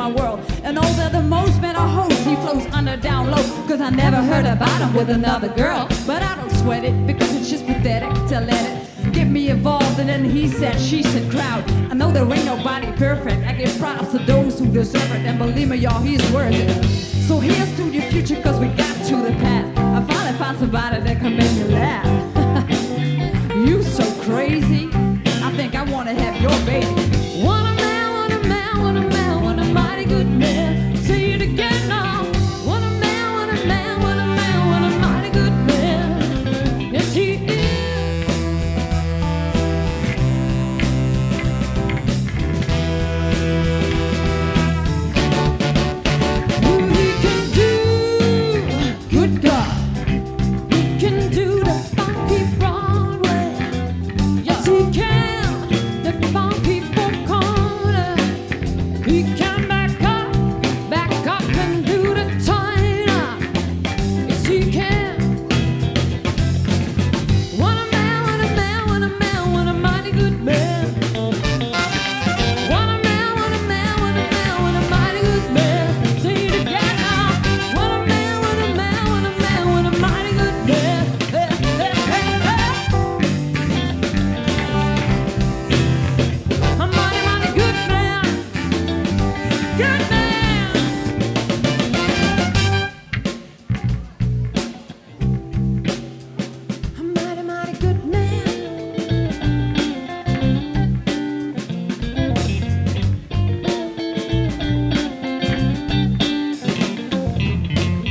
my world. And all that the most man a host, he flows under down low. Cause I never heard about him with another girl. But I don't sweat it because it's just pathetic to let it get me involved. And then he said, she said crowd. I know there ain't nobody perfect. I give props to those who deserve it. And believe me y'all, he's worth it. So here's to your future cause we got to the past. I finally found somebody that can make me laugh. You so crazy, I think I wanna have your baby. Want a man, want a man, want a man, want a mighty good man. Say it again now. Want a man, want a man, want a man, want a mighty good man. Yes he is.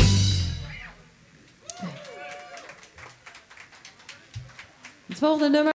Het volgende nummer.